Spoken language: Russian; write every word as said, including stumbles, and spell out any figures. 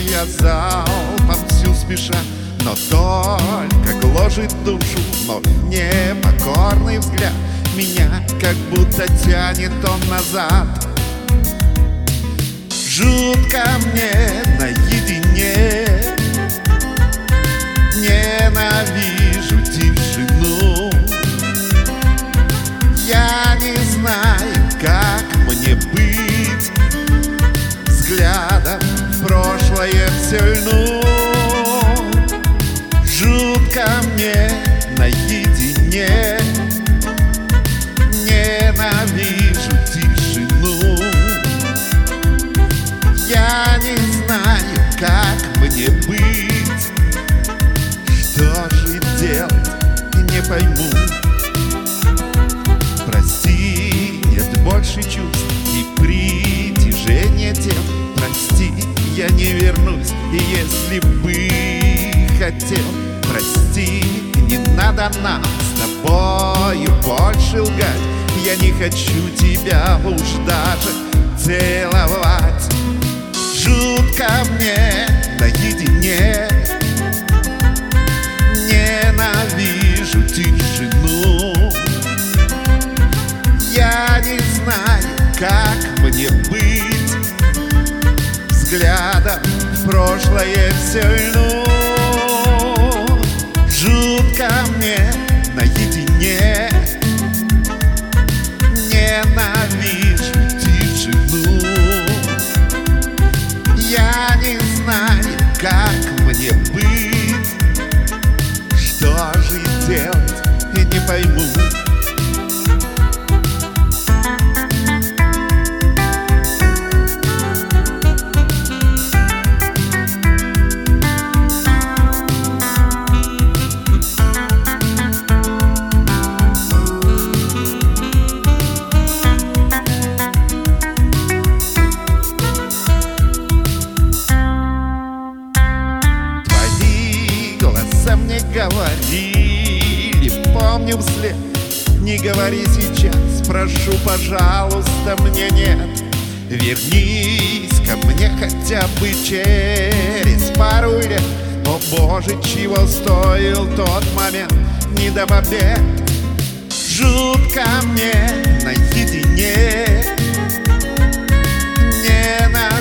я залпом всю спеша, но только гложет душу вновь непокорный взгляд. Меня как будто тянет он назад. Жутко мне наедине, ненавижу тишину. Я не знаю, как мне быть, взглядом в прошлое все льну. Жутко мне наедине, ненавижу тишину. Я не знаю, как мне быть, что же делать, не пойму. Прости, нет больше чувств и притяжения тел. Прости, я не вернусь, если бы хотел. Прости, не надо нам с тобою больше лгать. Я не хочу тебя уж даже целовать. Жутко мне наедине, ненавижу тишину. Я не знаю, как мне быть, взглядом в прошлое все льну. Жутко мне наедине, ненавижу тишину. Я не знаю, как мне быть, что же делать, не пойму. Мне говорили, помню вслед. Не говори сейчас, прошу, пожалуйста, мне нет. Вернись ко мне хотя бы через пару лет. О боже, чего стоил тот момент не до побед. Жутко мне наедине, не на